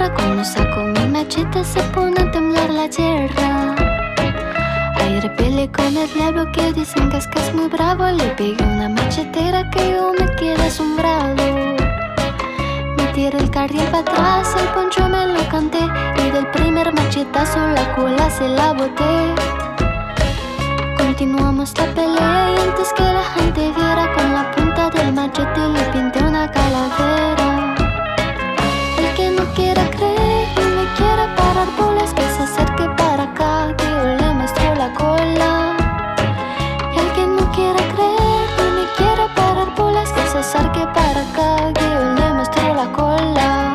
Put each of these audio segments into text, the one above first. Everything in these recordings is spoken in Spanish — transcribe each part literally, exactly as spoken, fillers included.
tierra. Cuando saco mi machete se pone a temblar la tierra. Hay rebelde con el diablo que dicen que es que es muy bravo. Le pegué una machetera que yo me quedé asombrado. Me tiré el carril para atrás, el poncho me lo canté, y del primer machetazo la cola se la boté. Continuamos la pelea y antes que la gente viera, con la punta del machete le pinté una calavera. El que no quiera creer y me quiera parar bolas, que se acerque para acá, que yo le muestro la cola. Y el que no quiera creer y me quiera parar bolas, que se acerque para acá, que yo le muestro la cola.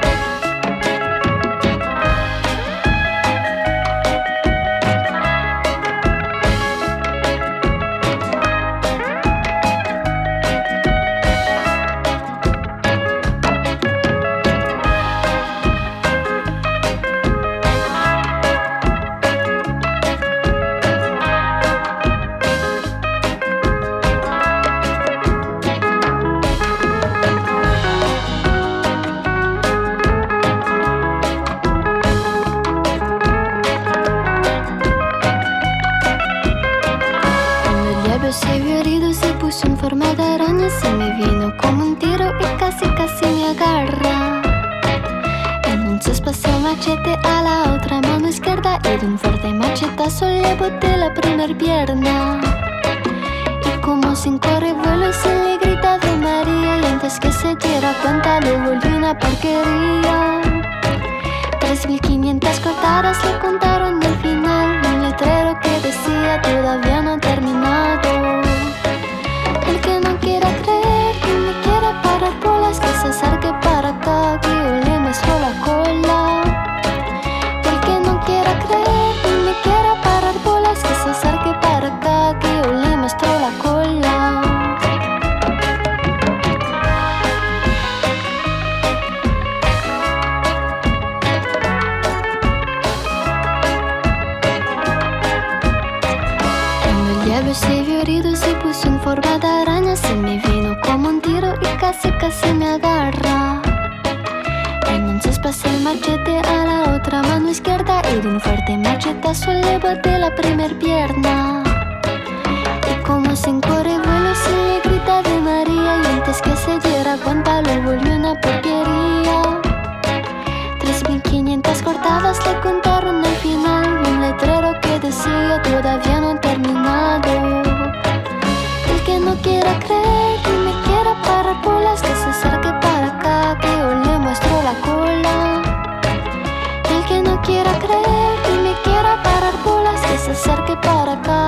Se vio herido, se puso en forma de araña, se me vino como un tiro y casi casi me agarra. Entonces pasé el machete a la otra mano izquierda y de un fuerte machetazo le boté la primer pierna. Y como sin corre vuelo se le grita de María, y antes que se diera cuenta le volví una porquería. Tres mil quinientas cortadas le contaron del final, un letrero que decía todavía no ha terminado. El que no quiera creer y me quiera parar bolas, que se acerque para acá, que yo le muestro la cola. El que no quiera creer y me quiera parar bolas, que se acerque para acá, que yo le muestro la cola. Se vio herido, se puso en forma de araña, se me vino como un tiro y casi casi me agarra. Entonces pasé el machete a la otra mano izquierda y de un fuerte machetazo le boté la primer pierna. Y como sin corre vuelo se le grita de María, y antes que se diera cuenta lo volvió una porquería. Tres mil quinientas cortadas le contaron al final, un letrero que decía todavía no ha terminado. El que no quiera creer y me quiera parar bolas, que se acerque para acá, que yo le muestro la cola. El que no quiera creer y me quiera parar bolas, que se acerque para acá,